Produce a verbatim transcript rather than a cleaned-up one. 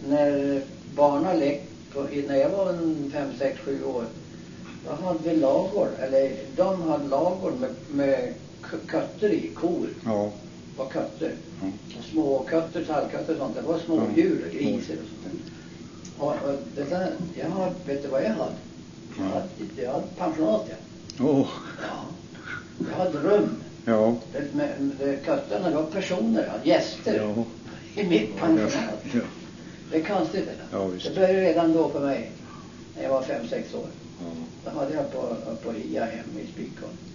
när barnen lekte på, när jag var en fem, sex, sju år, då hade vi lagor, eller de hade lagor med, med katter i, kor. Ja. Och katter. Ja. Och små katter, tallkatter och sånt. Det var små Ja. djur, griser och sånt. Och, och det där, jag hade, vet du vad jag hade? Jag hade, jag hade pensionat, ja. Oh. Ja. Jag hade rum. Ja. Det, med, med katterna var personer, gäster. Ja. I mitt pensionat. Ja. Det är konstigt. Ja, visst. Det började redan då för mig. När jag var fem, sex år. Ja. Då hade jag på, på I A M i Spikon.